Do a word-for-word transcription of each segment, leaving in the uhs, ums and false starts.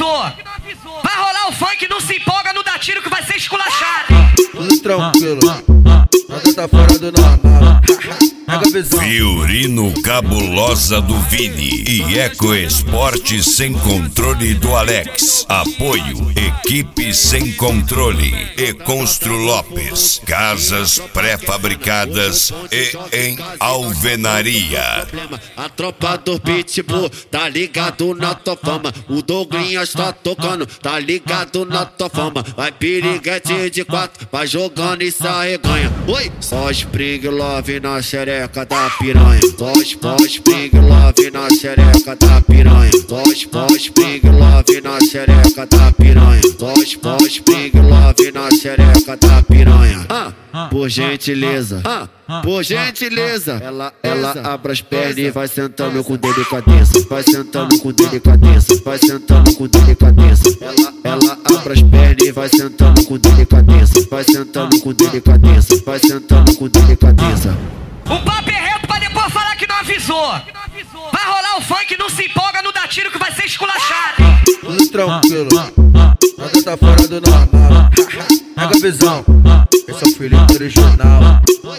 avisou. Vai rolar o funk, não se empolga, não dá tiro que vai ser esculachado, hein? Tudo tranquilo, nada tá fora do normal. Pega a visão. Fiorino Cabulosa do Vini e Eco Esporte Sem Controle do Alex. Apoio Equipe Sem Controle e Constru Lopes. Casas pré-fabricadas e em alvenaria. A tropa do Pitbull tá ligado na tua fama. O Douglinhas tá tocando, tá ligado na tua fama. Vai piriguete de quatro, vai jogando e sai ganha. Oi! Só Spring Love na xereca da piranha. Pós, pós, Spring Love na xereca da piranha. Pós, pós, Spring Love na xereca da piranha. Pós, pós, Spring Love na xereca da piranha. Ah, por gentileza, ah, por gentileza. Ela, ela abre as pernas e vai sentando com delicadeza. Vai sentando com delicadeza. Vai sentando com delicadeza. Ela, ela abre as pernas e vai sentando com delicadeza. Vai sentando com delicadeza. Vai sentando com delicadeza. O papo é reto pra depois falar que não avisou. Vai rolar o funk, não se empolga, não dá tiro que vai ser esculachado, hein? Tudo tranquilo, nada tá fora do normal. Pega a visão, esse é o Felipe original.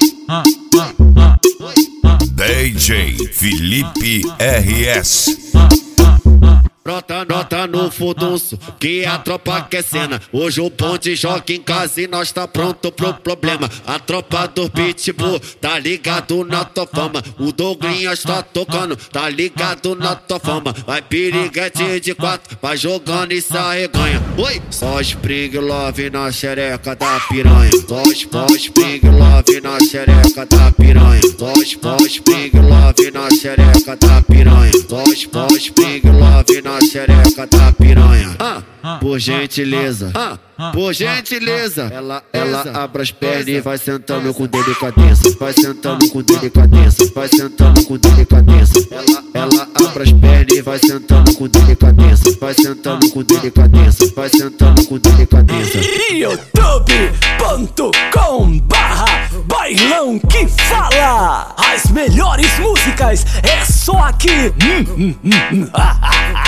D J Felipe R S. Brota nota no furdunço, que a tropa quer cena. Hoje o ponte joga em casa e nós tá pronto pro problema. A tropa do Pitbull tá ligado na tua fama. O Douglinhas tá tocando, tá ligado na tua fama. Vai piriguete de quatro, vai jogando e sai ganha. Oi! Só Spring Love na xereca da piranha. Pós, pós, Spring Love na xereca da piranha. Pós, pós, Spring Love na xereca da piranha. Pós, pós, Spring Love na xereca da piranha. Ah, por gentileza, ah, por gentileza. Ela, ela abre as pernas e vai sentando com delicadeza. Vai sentando com delicadeza. Vai sentando com delicadeza. Ela, ela abre as pernas e vai sentando com delicadeza. Vai sentando com delicadeza. Vai sentando com delicadeza. youtube ponto com barra Bailão que Fala. As melhores músicas é só aqui. Hum, hum, hum.